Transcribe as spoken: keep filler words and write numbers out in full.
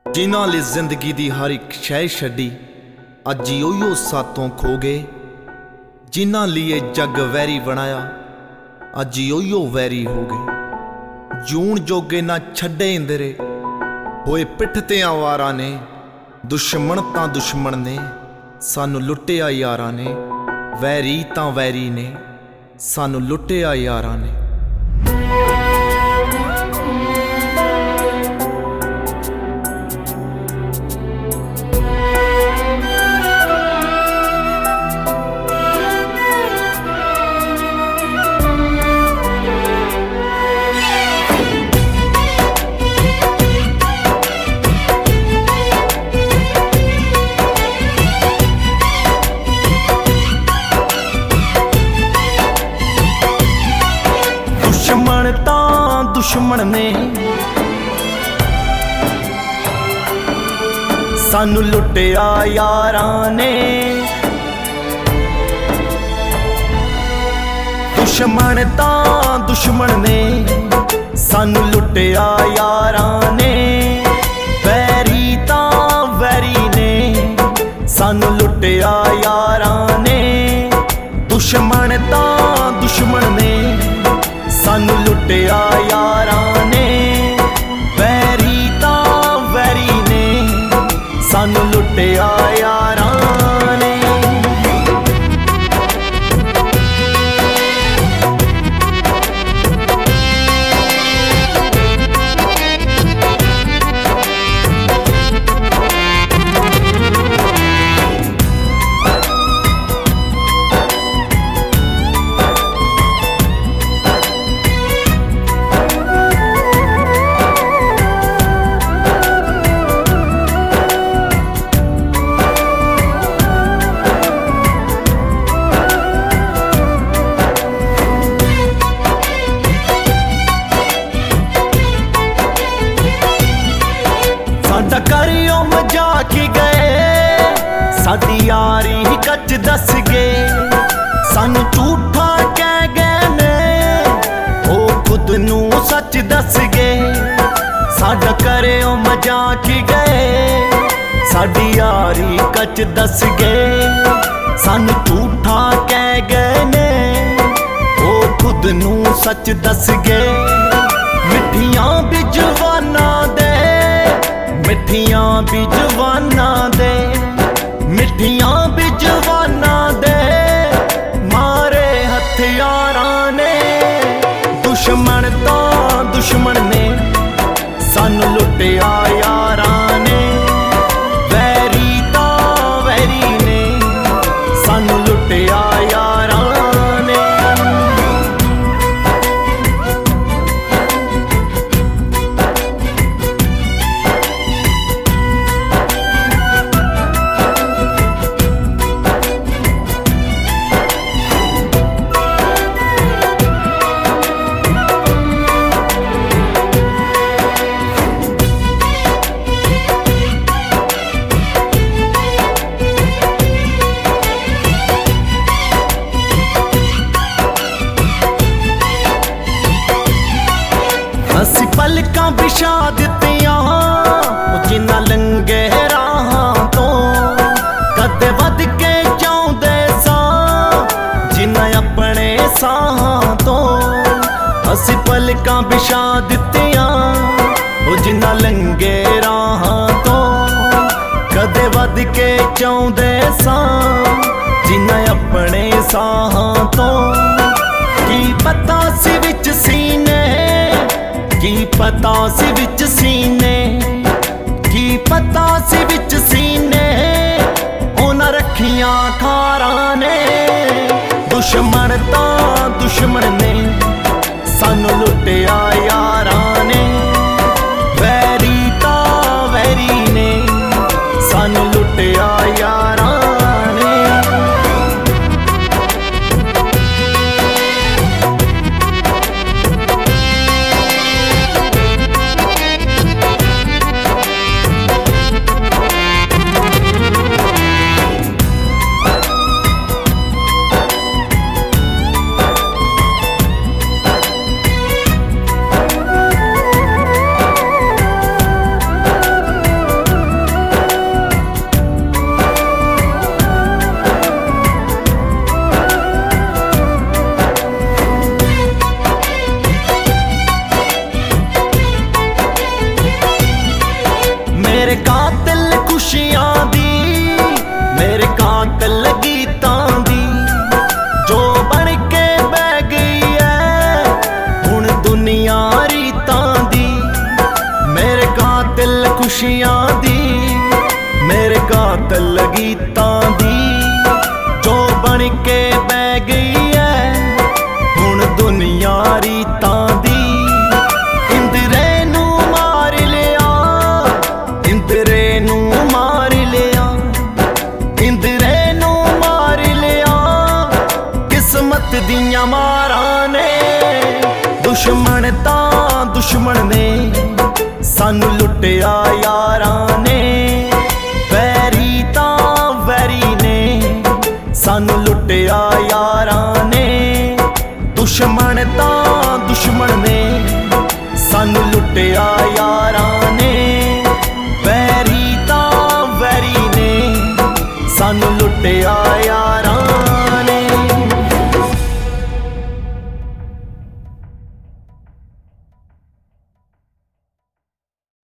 जिन्हां ले जिंदगी दी हर एक शै छड्डी अज ओहियो सातों खो गए। जिन्हां लिए जग वैरी बनाया अज ओहियो वैरी हो गए। जून जोगे ना छड्डे इंदरे होए पिठ ते आवारा ने। दुश्मन तां दुश्मन ने सानू लुटिया यारां ने। वैरी तां वैरी ने सानू लुटिया यारां ने। दुश्मन तां दुश्मन ने सानू लुटिया यारां ने। दुश्मन तां दुश्मन ने सानू लुटिया यारां ने। वैरी तां वैरी ने सानू लुटिया यारां ने। दुश्मन तां दुश्मन ने सानू लुटिया यारां ने। वैरी तां वैरी ने सानू लुटिया यारां ने। साडा करियो मजाक गए साडी यारी कच दस गए। सानू झूठा कह गए ने ओ खुद नू सच दस गए। साडा करियो मजाक गए साडी यारी कच दस गए। सानू झूठा कह गए ने ओ खुद नू सच दस गए। मिठियां भी जवाना दे मिठियां भी जवाना दे मिठियां भी जवाना दे मारे हथियारां ने। दुश्मन तां दुश्मन ने सानू लुटिया यारां ने। वैरी तां वैरी ने सानू लुटिया यारां ने। असी पलकां बिछा दित्तियां जिन्हां लंघे राहां तो। कदे वध के चाहुंदे सां जिन्हां अपने साहां तो। असी पलकां बिछा दित्तियां जिन्हां लंघे राहां तो। कदे वध के चाहुंदे सां जिन्हां अपने साहां तो। की पता सी विच सीने की पता सी विच सीने की पता सी विच सीने उन्हां रखियां खारां ने। दुश्मन तां दुश्मन ने सानू लुटिया यारां ने। वैरी तां वैरी ने सानू लुटिया यारां ने। खुशियां दी मेरे कातल गीतां दी जो बन के बह गई है हुण दुनिया रीतां दी। इंदरे नू मार लिया इंदरे नू मार लिया इंदरे नू मार लिया किस्मत दियां मारां ने। दुश्मन तां दुश्मन ने सानू लुटिया यारां ने वैरी तां वैरी ने सानू लुटिया यारां ने। दुश्मन तां दुश्मन ने सानू लुटिया यारां ने वैरी तां वैरी ने सानू लुटिया